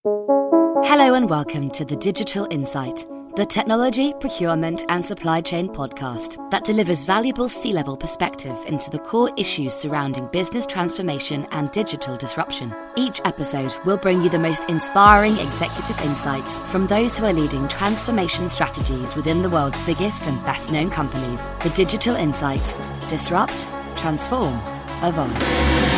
Hello and welcome to The Digital Insight, the technology, procurement and supply chain podcast that delivers valuable C-level perspective into the core issues surrounding business transformation and digital disruption. Each episode will bring you the most inspiring executive insights from those who are leading transformation strategies within the world's biggest and best-known companies. The Digital Insight. Disrupt, transform, evolve.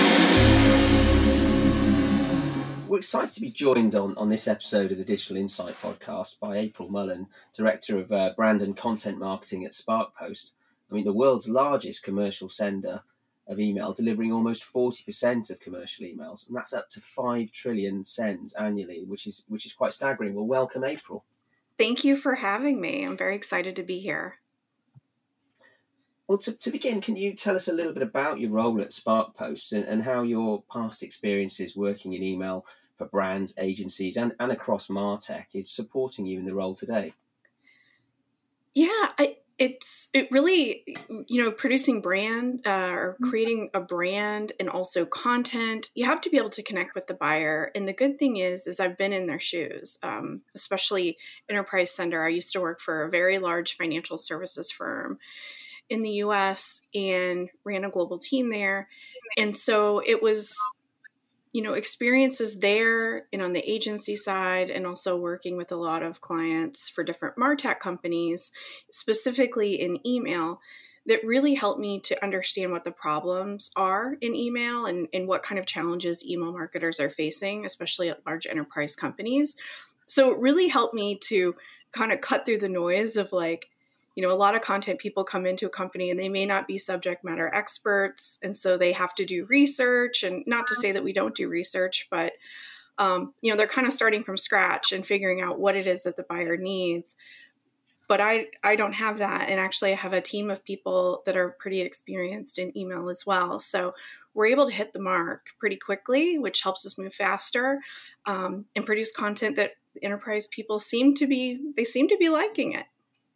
We're excited to be joined on this episode of the Digital Insight podcast by April Mullen, Director of Brand and Content Marketing at SparkPost. I mean, the world's largest commercial sender of email, delivering almost 40% of commercial emails, and that's up to 5 trillion sends annually, which is quite staggering. Well, welcome, April. Thank you for having me. I'm very excited to be here. Well, to begin, can you tell us a little bit about your role at SparkPost and how your past experiences working in email for brands, agencies, and across MarTech is supporting you in the role today? Yeah, it really, producing brand or creating a brand and also content, you have to be able to connect with the buyer. And the good thing is I've been in their shoes, especially enterprise sender. I used to work for a very large financial services firm in the US and ran a global team there. And so it was, experiences there and on the agency side, and also working with a lot of clients for different MarTech companies, specifically in email, that really helped me to understand what the problems are in email and what kind of challenges email marketers are facing, especially at large enterprise companies. So it really helped me to kind of cut through the noise of a lot of content people come into a company and they may not be subject matter experts. And so they have to do research, and not to say that we don't do research, but, they're kind of starting from scratch and figuring out what it is that the buyer needs. But I don't have that. And actually I have a team of people that are pretty experienced in email as well. So we're able to hit the mark pretty quickly, which helps us move faster and produce content that enterprise people seem to be liking it.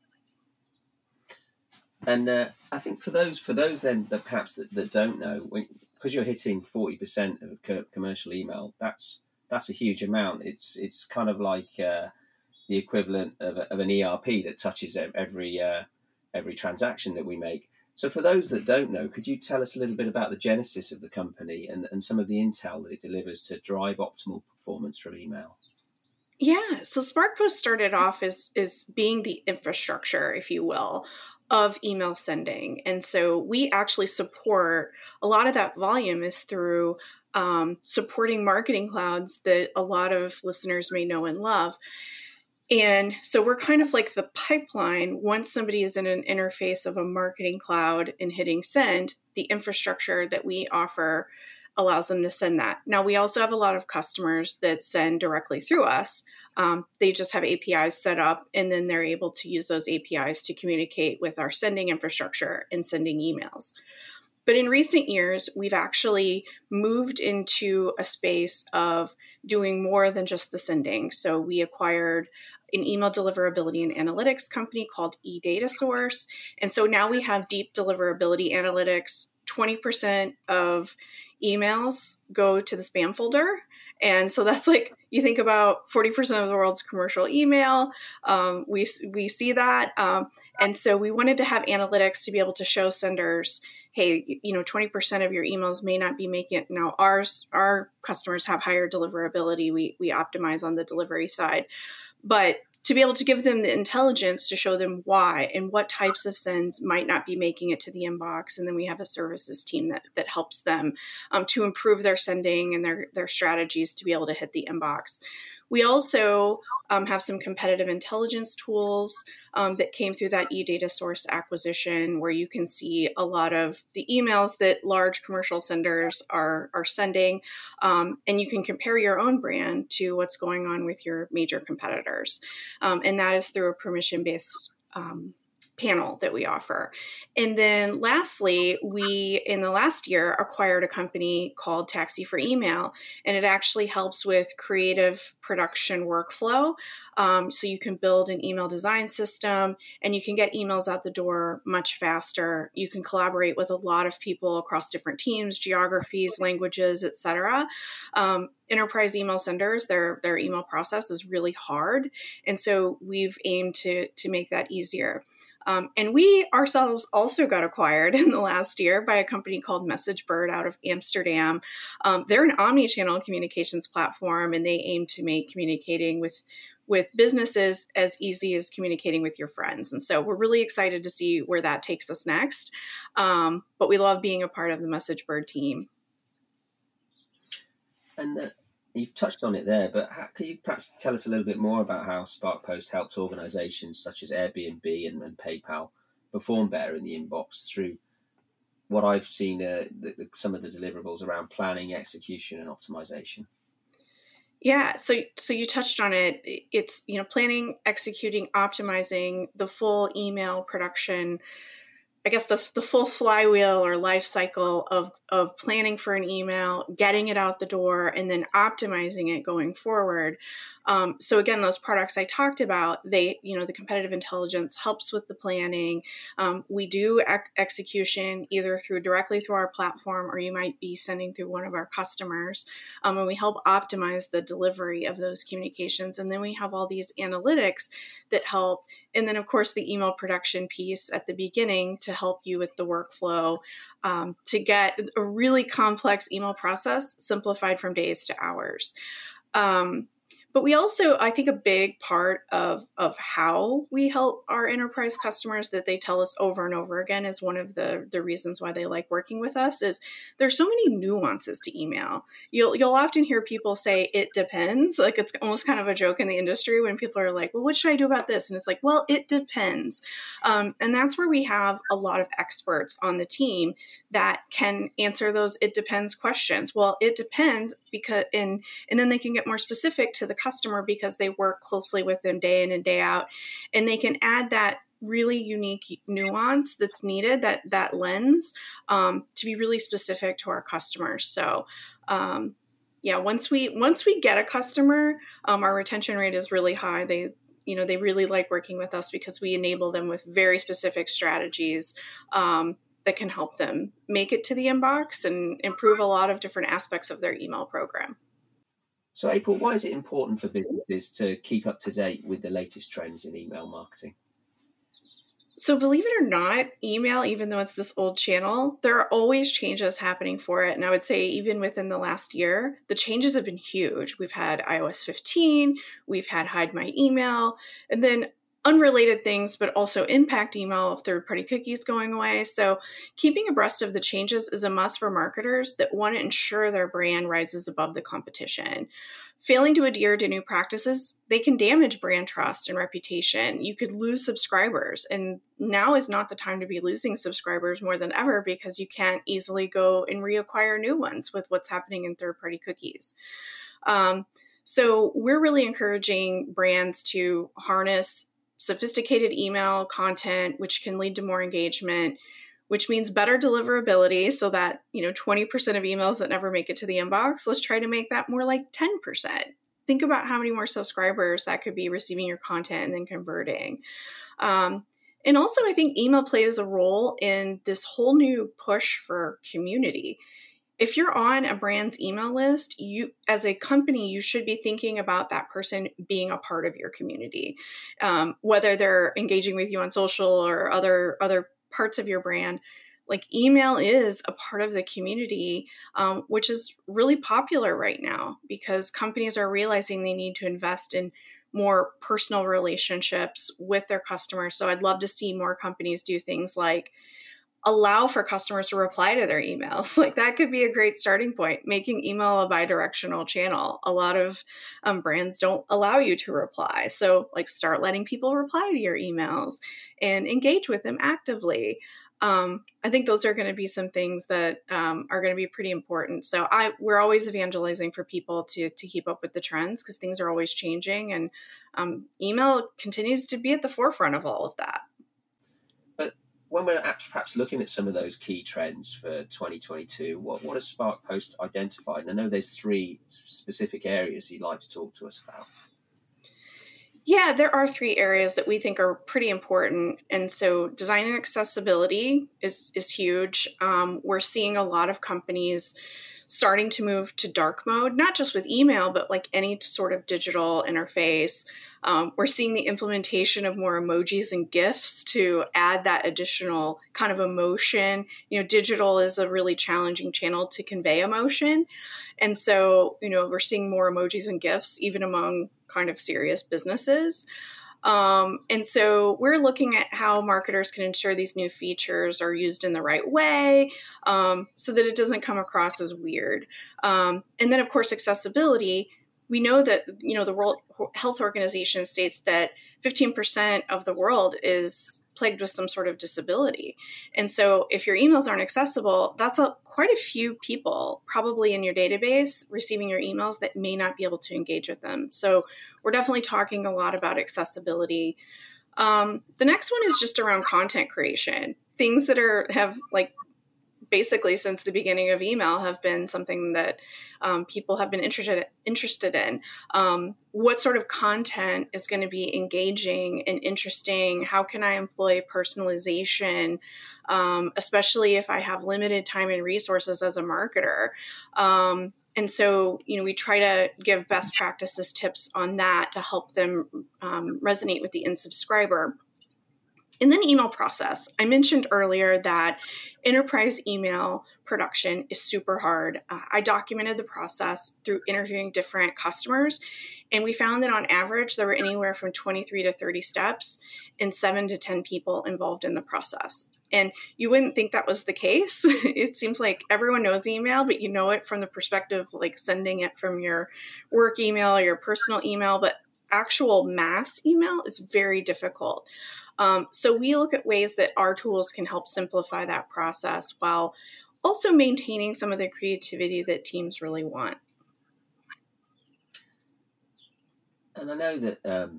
And I think for those then that perhaps that don't know, because you're hitting 40% of commercial email, that's a huge amount. It's kind of like the equivalent of an ERP that touches every transaction that we make. So for those that don't know, could you tell us a little bit about the genesis of the company and some of the intel that it delivers to drive optimal performance from email? Yeah, so SparkPost started off as being the infrastructure, if you will, of email sending. And so we actually support a lot of that volume is through supporting marketing clouds that a lot of listeners may know and love. And so we're kind of like the pipeline. Once somebody is in an interface of a marketing cloud and hitting send, the infrastructure that we offer allows them to send that. Now, we also have a lot of customers that send directly through us. They just have APIs set up, and then they're able to use those APIs to communicate with our sending infrastructure and sending emails. But in recent years, we've actually moved into a space of doing more than just the sending. So we acquired an email deliverability and analytics company called eDataSource. And so now we have deep deliverability analytics. 20% of emails go to the spam folder. And so that's like, you think about 40% of the world's commercial email. We see that. And so we wanted to have analytics to be able to show senders, hey, 20% of your emails may not be making it. Now our customers have higher deliverability. We optimize on the delivery side, but to be able to give them the intelligence to show them why and what types of sends might not be making it to the inbox. And then we have a services team that helps them to improve their sending and their strategies to be able to hit the inbox. We also have some competitive intelligence tools that came through that eDataSource acquisition, where you can see a lot of the emails that large commercial senders are sending, and you can compare your own brand to what's going on with your major competitors. And that is through a permission-based panel that we offer. And then lastly, we, in the last year, acquired a company called Taxi for Email, and it actually helps with creative production workflow. So you can build an email design system and you can get emails out the door much faster. You can collaborate with a lot of people across different teams, geographies, languages, etc. Enterprise email senders, their email process is really hard. And so we've aimed to make that easier. And we ourselves also got acquired in the last year by a company called MessageBird out of Amsterdam. They're an omni-channel communications platform, and they aim to make communicating with businesses as easy as communicating with your friends. And so we're really excited to see where that takes us next. But we love being a part of the MessageBird team. And you've touched on it there, but can you perhaps tell us a little bit more about how SparkPost helps organizations such as Airbnb and PayPal perform better in the inbox through what I've seen, some of the deliverables around planning, execution, and optimization? Yeah, so you touched on it. It's, planning, executing, optimizing the full email production, I guess the full flywheel or life cycle of planning for an email, getting it out the door, and then optimizing it going forward. So again, those products I talked about, the competitive intelligence helps with the planning. We do execution either directly through our platform, or you might be sending through one of our customers. And we help optimize the delivery of those communications. And then we have all these analytics that help. And then, of course, the email production piece at the beginning to help you with the workflow, to get a really complex email process simplified from days to hours. But we also, I think a big part of how we help our enterprise customers that they tell us over and over again is one of the reasons why they like working with us is there's so many nuances to email. You'll often hear people say, it depends. Like it's almost kind of a joke in the industry when people are like, well, what should I do about this? And it's like, well, it depends. And that's where we have a lot of experts on the team that can answer those it depends questions. Well, it depends because, and then they can get more specific to the customer because they work closely with them day in and day out, and they can add that really unique nuance that's needed, that lens, to be really specific to our customers. So, once we get a customer, our retention rate is really high. They really like working with us because we enable them with very specific strategies that can help them make it to the inbox and improve a lot of different aspects of their email program. So, April, why is it important for businesses to keep up to date with the latest trends in email marketing? So believe it or not, email, even though it's this old channel, there are always changes happening for it. And I would say even within the last year, the changes have been huge. We've had iOS 15, we've had Hide My Email, and then unrelated things, but also impact email of third-party cookies going away. So keeping abreast of the changes is a must for marketers that want to ensure their brand rises above the competition. Failing to adhere to new practices, they can damage brand trust and reputation. You could lose subscribers, and now is not the time to be losing subscribers more than ever because you can't easily go and reacquire new ones with what's happening in third-party cookies. So we're really encouraging brands to harness sophisticated email content, which can lead to more engagement, which means better deliverability so that, 20% of emails that never make it to the inbox, let's try to make that more like 10%. Think about how many more subscribers that could be receiving your content and then converting. And also, I think email plays a role in this whole new push for community. If you're on a brand's email list, you, as a company, you should be thinking about that person being a part of your community, whether they're engaging with you on social or other parts of your brand. Like email is a part of the community, which is really popular right now because companies are realizing they need to invest in more personal relationships with their customers. So I'd love to see more companies do things like allow for customers to reply to their emails. Like that could be a great starting point, making email a bi-directional channel. A lot of brands don't allow you to reply. So like start letting people reply to your emails and engage with them actively. I think those are going to be some things that are going to be pretty important. So we're always evangelizing for people to keep up with the trends because things are always changing, and email continues to be at the forefront of all of that. when we're perhaps looking at some of those key trends for 2022, what has Spark Post identified? And I know there's 3 specific areas you'd like to talk to us about. Yeah, there are 3 areas that we think are pretty important. And so design and accessibility is huge. We're seeing a lot of companies starting to move to dark mode, not just with email, but like any sort of digital interface. We're seeing the implementation of more emojis and GIFs to add that additional kind of emotion. Digital is a really challenging channel to convey emotion. And so, we're seeing more emojis and GIFs even among kind of serious businesses. And so we're looking at how marketers can ensure these new features are used in the right way, so that it doesn't come across as weird. And then, of course, accessibility. We know that, the World Health Organization states that 15% of the world is plagued with some sort of disability. And so if your emails aren't accessible, that's quite a few people probably in your database receiving your emails that may not be able to engage with them. So we're definitely talking a lot about accessibility. The next one is just around content creation. Things that have basically since the beginning of email have been something that people have been interested in. What sort of content is going to be engaging and interesting? How can I employ personalization, especially if I have limited time and resources as a marketer? And so, we try to give best practices tips on that to help them resonate with the end subscriber. And then email process. I mentioned earlier that enterprise email production is super hard. I documented the process through interviewing different customers, and we found that on average, there were anywhere from 23 to 30 steps and 7 to 10 people involved in the process. And you wouldn't think that was the case. It seems like everyone knows email, but you know it from the perspective like sending it from your work email or your personal email, but actual mass email is very difficult. So we look at ways that our tools can help simplify that process while also maintaining some of the creativity that teams really want. And I know that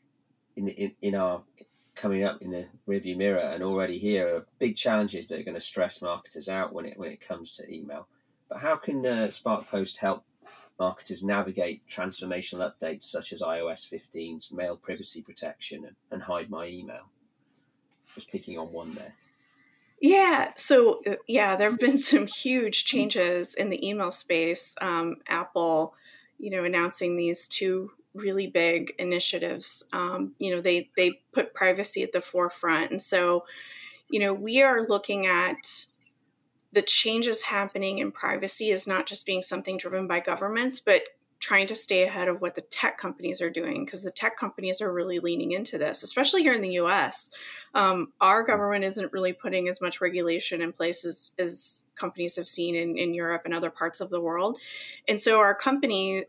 in our coming up in the rearview mirror and already here are big challenges that are going to stress marketers out when it comes to email. But how can Spark Post help marketers navigate transformational updates such as iOS 15's mail privacy protection and hide my email? Just picking on one there. Yeah. So, there have been some huge changes in the email space. Apple, announcing these 2 really big initiatives. They put privacy at the forefront. And so, we are looking at the changes happening in privacy is not just being something driven by governments, but trying to stay ahead of what the tech companies are doing, because the tech companies are really leaning into this, especially here in the US. Our government isn't really putting as much regulation in place as companies have seen in Europe and other parts of the world. And so tech companies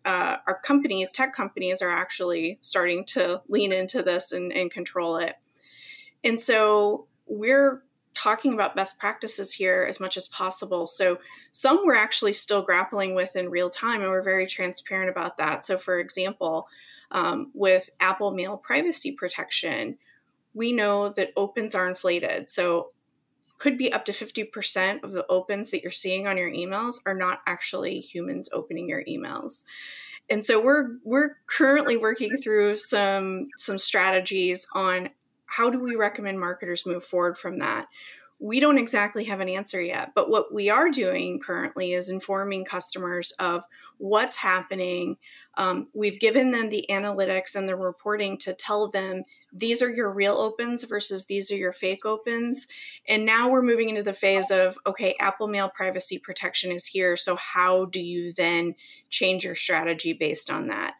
are actually starting to lean into this and control it. And so we're talking about best practices here as much as possible. So some we're actually still grappling with in real time, and we're very transparent about that. So for example, with Apple Mail privacy protection, we know that opens are inflated. So could be up to 50% of the opens that you're seeing on your emails are not actually humans opening your emails. And so we're currently working through some strategies on how do we recommend marketers move forward from that? We don't exactly have an answer yet, but what we are doing currently is informing customers of what's happening. We've given them the analytics and the reporting to tell them these are your real opens versus these are your fake opens. And now we're moving into the phase of, okay, Apple Mail privacy protection is here. So how do you then change your strategy based on that?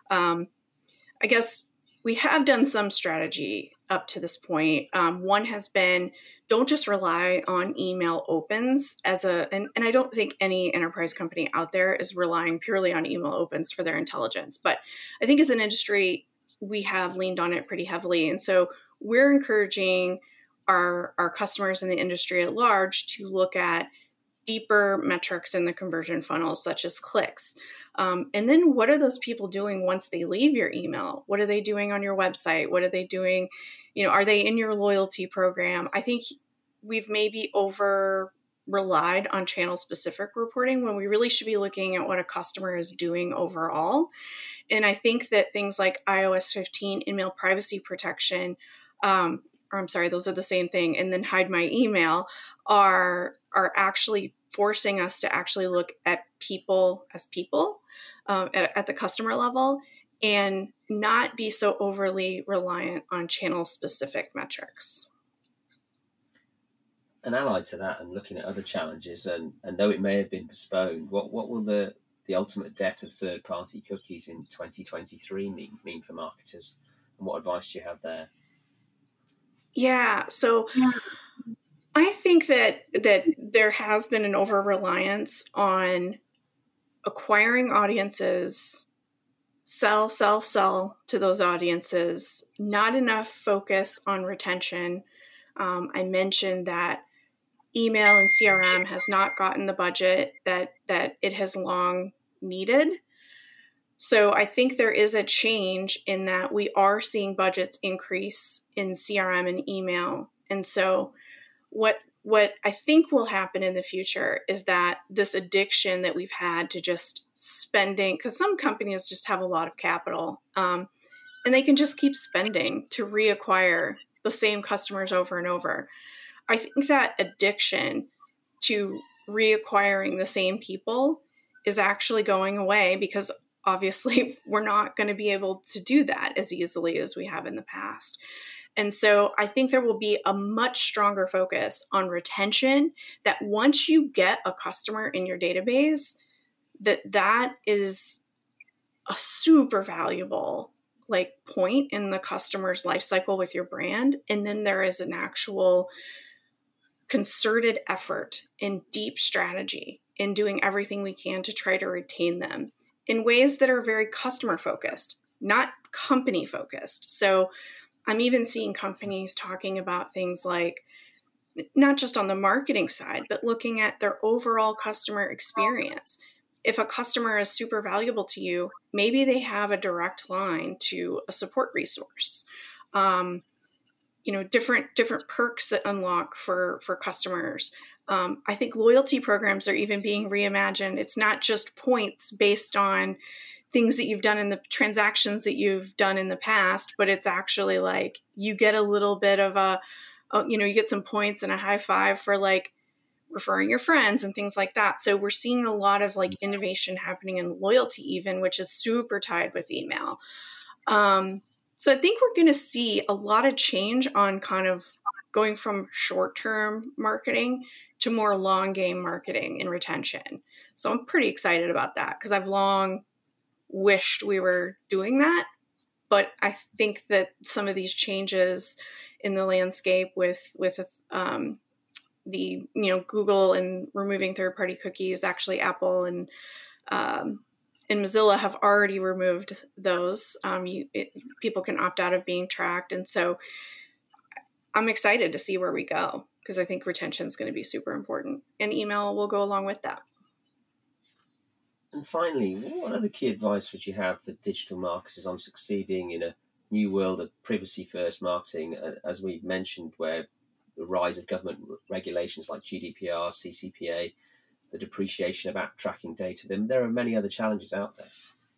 I guess we have done some strategy up to this point. One has been, don't just rely on email opens and I don't think any enterprise company out there is relying purely on email opens for their intelligence. But I think as an industry, we have leaned on it pretty heavily. And so we're encouraging our customers in the industry at large to look at deeper metrics in the conversion funnel, such as clicks. And then what are those people doing once they leave your email? What are they doing on your website? What are they doing? Are they in your loyalty program? I think we've maybe over relied on channel specific reporting when we really should be looking at what a customer is doing overall. And I think that things like iOS 15, email privacy protection, or I'm sorry, those are the same thing, and then hide my email are actually forcing us to actually look at people as people at the customer level and not be so overly reliant on channel specific metrics. And allied to that, and looking at other challenges, and though it may have been postponed, what will the ultimate death of third-party cookies in 2023 mean for marketers? And what advice do you have there? Yeah, so I think that there has been an over-reliance on acquiring audiences, sell to those audiences, not enough focus on retention. I mentioned that email and CRM has not gotten the budget that it has long needed. So I think there is a change in that we are seeing budgets increase in CRM and email. And so what I think will happen in the future is that this addiction that we've had to just spending, because some companies just have a lot of capital, and they can just keep spending to reacquire the same customers over and over. I think that addiction to reacquiring the same people is actually going away because obviously we're not going to be able to do that as easily as we have in the past. And so I think there will be a much stronger focus on retention, that once you get a customer in your database, that is a super valuable point in the customer's life cycle with your brand. And then there is an actual concerted effort and deep strategy in doing everything we can to try to retain them in ways that are very customer focused, not company focused. So I'm even seeing companies talking about things like, not just on the marketing side, but looking at their overall customer experience. If a customer is super valuable to you, maybe they have a direct line to a support resource. Different perks that unlock for customers. I think loyalty programs are even being reimagined. It's not just points based on things that you've done in the transactions that you've done in the past, but it's actually like you get a little bit of you get some points and a high five for referring your friends and things like that. So we're seeing a lot of innovation happening in loyalty even, which is super tied with email. So I think we're going to see a lot of change on kind of going from short-term marketing to more long-game marketing and retention. So I'm pretty excited about that because I've long wished we were doing that. But I think that some of these changes in the landscape with the Google and removing third-party cookies, actually Apple and Mozilla have already removed those. People can opt out of being tracked. And so I'm excited to see where we go because I think retention is going to be super important. And email will go along with that. And finally, what other key advice would you have for digital marketers on succeeding in a new world of privacy-first marketing, as we mentioned, where the rise of government regulations like GDPR, CCPA, the depreciation of app tracking data, then there are many other challenges out there.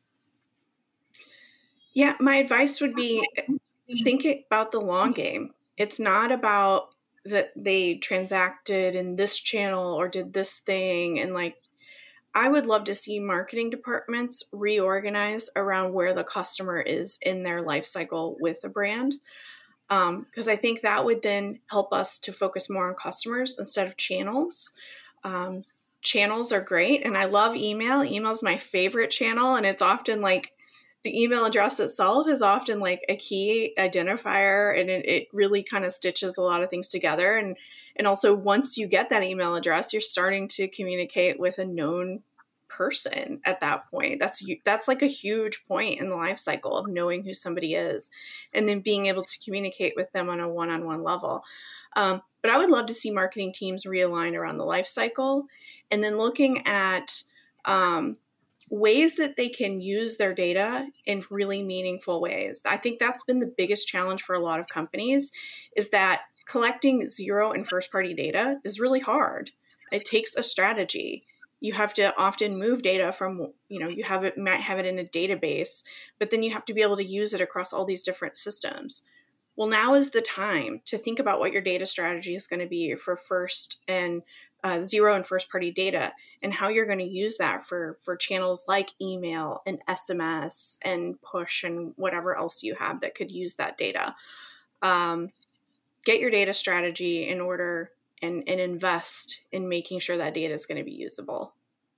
Yeah, my advice would be think about the long game. It's not about that they transacted in this channel or did this thing. And I would love to see marketing departments reorganize around where the customer is in their life cycle with a brand. Because I think that would then help us to focus more on customers instead of channels. Channels are great, and I love email. Email is my favorite channel, and it's often the email address itself is often a key identifier, and it really kind of stitches a lot of things together. And also, once you get that email address, you're starting to communicate with a known person at that point. That's a huge point in the life cycle of knowing who somebody is, and then being able to communicate with them on a one-on-one level. But I would love to see marketing teams realign around the life cycle, and then looking at ways that they can use their data in really meaningful ways. I think that's been the biggest challenge for a lot of companies, is that collecting zero and first party data is really hard. It takes a strategy. You have to often move data from, you might have it in a database, but then you have to be able to use it across all these different systems. Well, now is the time to think about what your data strategy is going to be for first and zero and first party data, and how you're going to use that for channels like email and SMS and push and whatever else you have that could use that data. Get your data strategy in order and invest in making sure that data is going to be usable.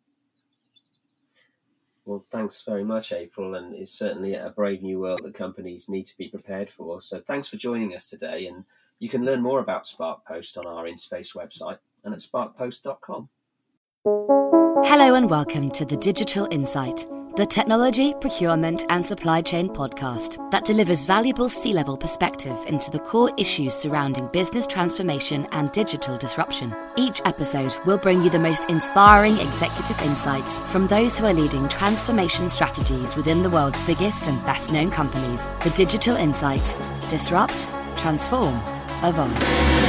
Well, thanks very much, April, and it's certainly a brave new world that companies need to be prepared for. So thanks for joining us today, and you can learn more about SparkPost on our Interface website and at sparkpost.com. Hello and welcome to The Digital Insight, the technology, procurement and supply chain podcast that delivers valuable C-level perspective into the core issues surrounding business transformation and digital disruption. Each episode will bring you the most inspiring executive insights from those who are leading transformation strategies within the world's biggest and best-known companies. The Digital Insight. Disrupt, transform, evolve.